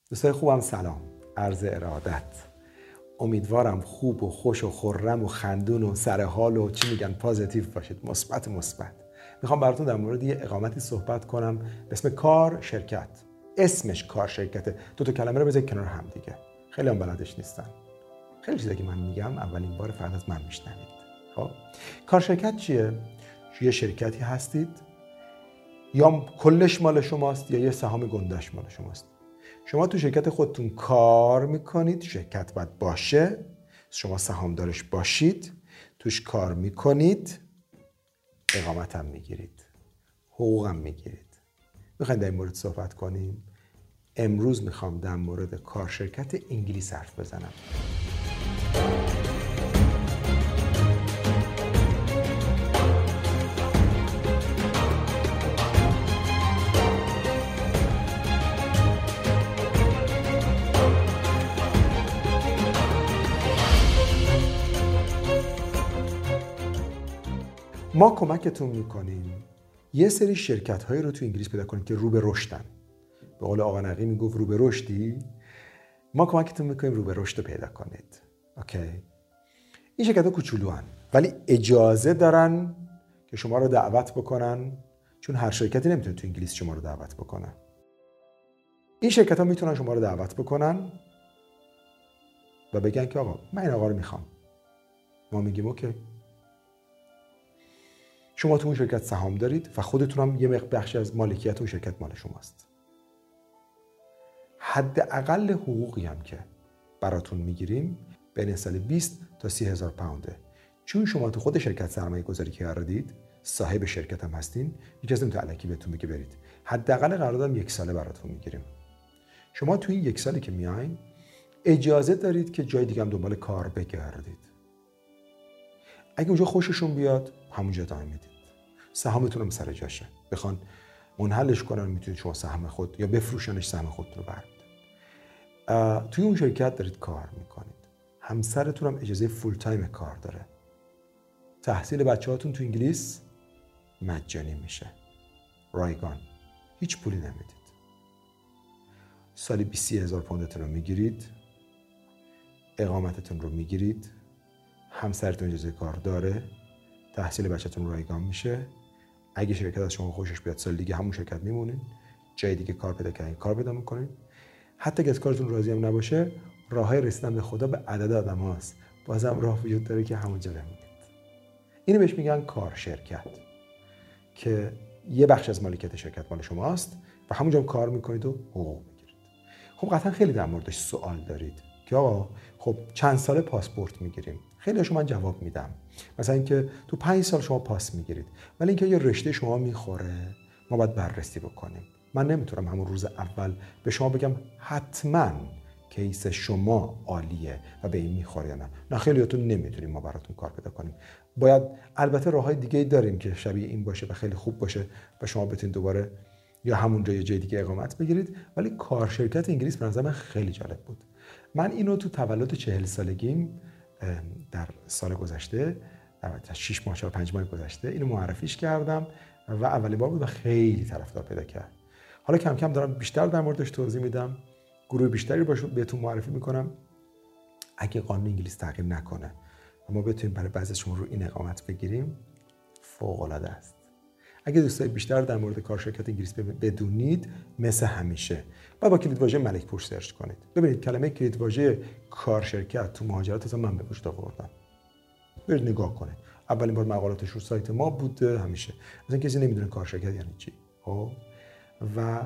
دوستای خوبم سلام، عرض ارادت. امیدوارم خوب و خوش و خرم و خندون و سر حال و چی میگن پازیتیو باشید، مثبت. میخوام براتون در مورد یه اقامتی صحبت کنم به اسم کار شرکت. اسمش کار شرکته. دو تا کلمه رو بذارید کنار هم دیگه. خیلی هم بلدش نیستن. خیلی چیزا که من میگم اولین بار فقط از من میشنوید. خب کار شرکت چیه؟ یه شرکتی هستید یا کلش مال شماست یا یه سهام گندش مال شماست. شما تو شرکت خودتون کار میکنید، شرکت باید باشه، شما سهامدارش باشید، توش کار میکنید، اقامت هم میگیرید، حقوق هم میگیرید. میخواین در این مورد صحبت کنیم؟ امروز میخوام در مورد کار شرکت انگلیس حرف بزنم. ما کمکتون میکنیم یه سری شرکت هایی رو تو انگلیس پیدا کنید که رو به رشدن. به قول آقا نقی میگفت رو به رشدی. ما کمکتون میکنیم رو به رشد پیدا کنید. اوکی؟ این شرکت ها کوچولوان ولی اجازه دارن که شما رو دعوت بکنن، چون هر شرکتی نمیتونه تو انگلیس شما رو دعوت بکنه. این شرکت ها میتونن شما رو دعوت بکنن و بگن که آقا من این آقا رو میخوام. ما میگیم اوکی. شما تو اون شرکت سهام دارید و خودتون هم یه بخشی از مالکیت اون شرکت مال شماست. حداقل حقوقی هم که براتون میگیریم بین سال 20 تا 30,000 پونده. چون شما تو خود شرکت سرمایه گذاری کردید، صاحب شرکت هم هستین، هیچ کسی نمیتونه الکی بهتون بگه برید. حداقل قرارداد 1 ساله براتون میگیریم. شما تو این 1 سالی که میاین اجازه دارید که جای دیگه هم دنبال کار بگردید. اگه اونجا خوششون بیاد همونجا ادامه میدید. سهامتون هم سر جاشه. بخوان منحلش کنن میتونید شما سهم خود یا بفروشنش سهم خودتون رو برمی‌دارید. توی اون شرکت دارید کار میکنید. همسرتون هم اجازه فول تایم کار داره. تحصیل بچه‌هاتون تو انگلیس مجانی میشه. رایگان. هیچ پولی نمیدید. سالی 20,000 پوندتون رو میگیرید. اقامتتون رو میگیرید. همسرتون اجازه کار داره. تحصیل بچه‌تون رایگان میشه. اگه شرکت از شما خوشش بیاد سال دیگه همون شرکت میمونین. جای دیگه کار پیدا کردین، کار پیدا میکنین. حتی اگه از کارتون راضی هم نباشه، راههای رسیدن به خدا به عدد آدم‌هاست. بازم راه وجود داره که همونجا بمونید. اینو بهش میگن کار شرکت که یه بخش از مالکیت شرکت مال شماست و همونجا هم کار میکنید و حقوق میگیرید. خب قطعا خیلی در موردش سوال دارید که آقا خب چند ساله پاسپورت میگیریم؟ خیلی هاشو من جواب میدم. مثلا اینکه تو 5 سال شما پاس میگیرید، ولی اینکه یه رشته شما میخوره ما باید بررسی بکنیم. من نمیتونم همون روز اول به شما بگم حتما کیس شما عالیه و به این میخوره یا نه. خیلیاتون نمیتونیم ما براتون کار پیدا کنیم. باید البته راههای دیگه داریم که شبیه این باشه و خیلی خوب باشه و شما بتونید دوباره یا همونجا یا جای دیگه اقامت بگیرید. ولی کار شرکت انگلیس به نظر من خیلی جالب بود. من اینو تو تولد 40 سالگیم در سال گذشته، در 6 ماه 5 ماه گذشته اینو معرفیش کردم و اولین بار بود و خیلی طرفدار پیدا کرد. حالا کم کم دارم بیشتر در موردش توضیح میدم، گروه بیشتری بهتون معرفی میکنم. اگه قانون انگلیس تغییر نکنه و ما بتونیم برای بعضی از شما رو این اقامت بگیریم فوق العاده است. اگه دوستای بیشتر در مورد کار شرکت انگلیس بدونید، مثل همیشه با کلیدواژه ملک پور سرچ کنید. ببینید کلمه کلیدواژه کار شرکت تو مهاجرت اصلا من به وجود آوردم. برید نگاه کنید. اولین بار مقالاتش رو سایت ما بود. همیشه مثلا کسی نمیدونه کار شرکت یعنی چی. و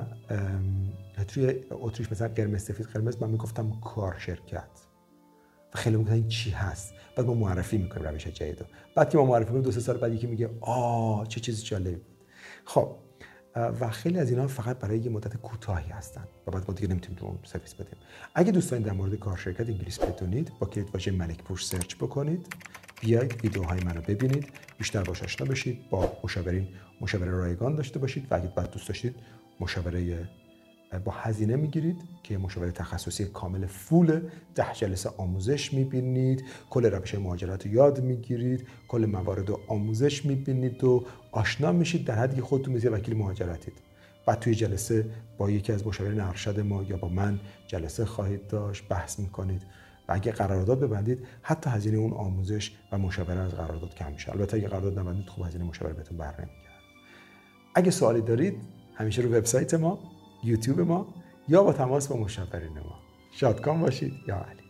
توی اتریش مثلا قرمز سفید قرمز من میگفتم کار شرکت و خیلی میگفتن این چی هست. بعد ما معرفی میکنیم روش جدیدو. بعد که ما معرفی میکنیم 2-3 سال بعد یکی میگه چه چیز جالبی بود. خب و خیلی از اینا فقط برای یه مدت کوتاهی هستن و بعد ما دیگه نمیتونیم اون سرویس بدیم. اگه دوست دارید در مورد کار شرکت انگلیس بدونید، با کلیدواژه ملک پور سرچ بکنید، بیایید ویدیوهای منو ببینید، بیشتر باهاش آشنا بشید، با مشاوره رایگان داشته باشید و اگه بعد دوست داشتید مشاوره با هزینه میگیرید که مشاوره تخصصی کامل فول 10 جلسه آموزش میبینید، کل روش مهاجرت رو یاد میگیرید، کل موارد رو آموزش میبینید و آشنا میشید در حدی که خودتون مثل وکیل مهاجرتید بعد توی جلسه با یکی از مشاورین ارشد ما یا با من جلسه خواهید داشت، بحث میکنید و اگه قرارداد ببندید حتی هزینه اون آموزش و مشاوره از قرارداد کم میشه. البته اگه قرارداد نبندید خب هزینه مشاوره بهتون برنمیگرده. اگه سوالی دارید همیشه رو وبسایت ما، یوتیوب ما یا با تماس با مشاورین ما. شادکام باشید. یا علی.